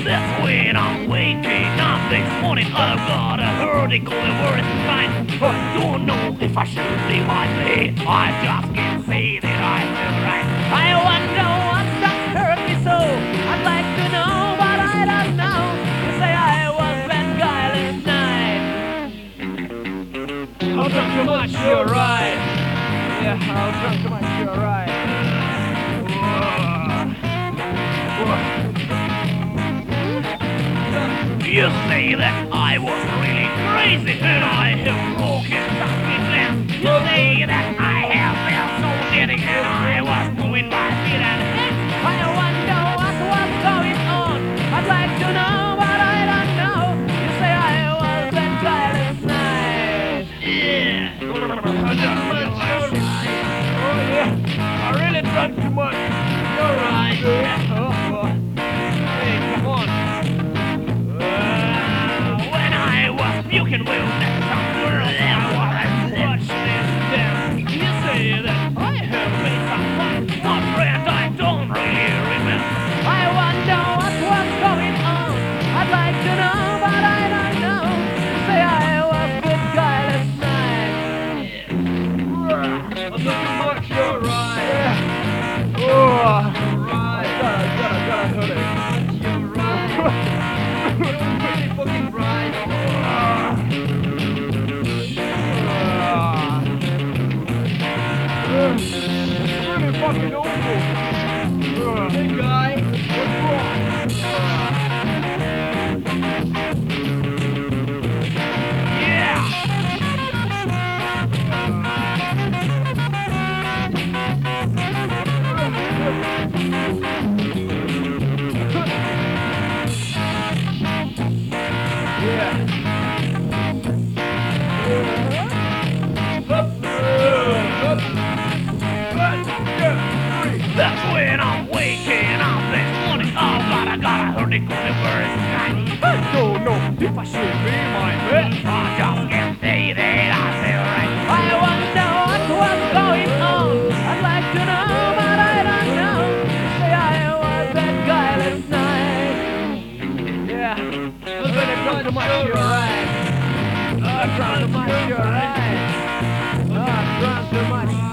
That's when I'm waking up this morning. I've got a headache all over the time. I don't know if I should leave my bed. I just can't say that I feel right. I wonder what just hurt me so. I'd like to know, but I don't know. You say I was that guy last night. I'll drink too much, you're right. Yeah, I'll drink too much, you're right. You say that I was really crazy and I have broken something left. You say that I have felt so dirty and I was moving my feet and hands. I wonder what was going on. I'd like to know, but I don't know. You say I was that guy last night. Yeah. Oh yeah. I really drank too much. You're right. Hey, come on. You can will that somewhere there while I watch this down. You say that I have made some fun. My friend, I don't really remember. I wonder what was going on. I'd like to know, but I don't know. You say I was a good guy last night. Yeah. I'm not too much, you're right. Yeah. Oh, right. Gotta hurt it. You're right. You're really fucking right. Really fucking awful. Hey guy, what's wrong? Yeah. That's when I'm waking up this morning. Oh God, I got a headache on the first night. I don't know if I should be my bed. I just can't say that I feel right. I wonder what was going on. I'd like to know, but I don't know. Say I was that guy last night. Yeah, I'm gonna drink too much, you're right. I'm drunk too much, you're right. I'm drunk too much.